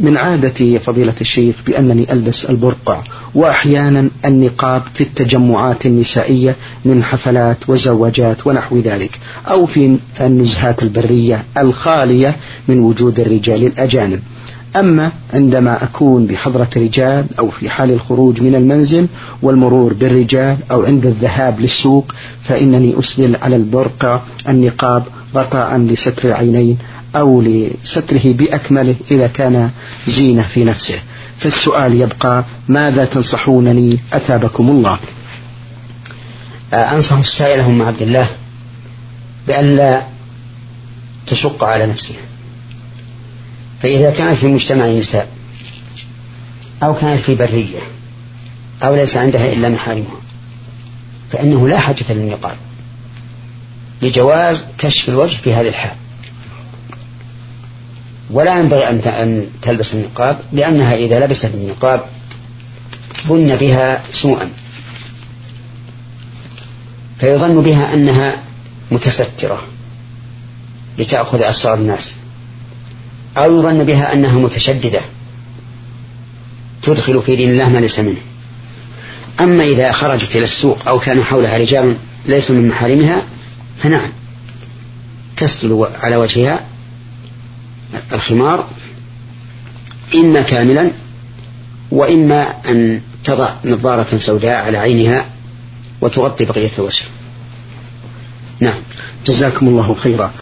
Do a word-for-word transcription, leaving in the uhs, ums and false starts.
من عادتي فضيلة الشيخ بأنني ألبس البرقع وأحيانا النقاب في التجمعات النسائية من حفلات وزواجات ونحو ذلك، أو في النزهات البرية الخالية من وجود الرجال الأجانب. أما عندما أكون بحضرة رجال أو في حال الخروج من المنزل والمرور بالرجال أو عند الذهاب للسوق فإنني أسدل على البرقع النقاب غطاء لستر العينين أو لستره بأكمله إذا كان زينة في نفسه. فالسؤال يبقى: ماذا تنصحونني أثابكم الله؟ أنصح السائل أم عبد الله بأن لا تشق على نفسها، فإذا كانت في مجتمع نساء أو كانت في برية أو ليس عندها إلا محارمها فإنه لا حاجة للنقاب لجواز كشف الوجه في هذه الحال، ولا ينبغي أن تلبس النقاب لأنها إذا لبست النقاب ظن بها سوءا، فيظن بها أنها متسترة لتأخذ أسرار الناس، أو يظن بها أنها متشددة تدخل في دين الله ما ليس منه. أما إذا خرجت إلى السوق أو كان حولها رجال ليسوا من محارمها فنعم تسدل على وجهها الخمار إما كاملا وإما أن تضع نظارة سوداء على عينها وتغطي بقية الوجه. نعم، جزاكم الله خيرا.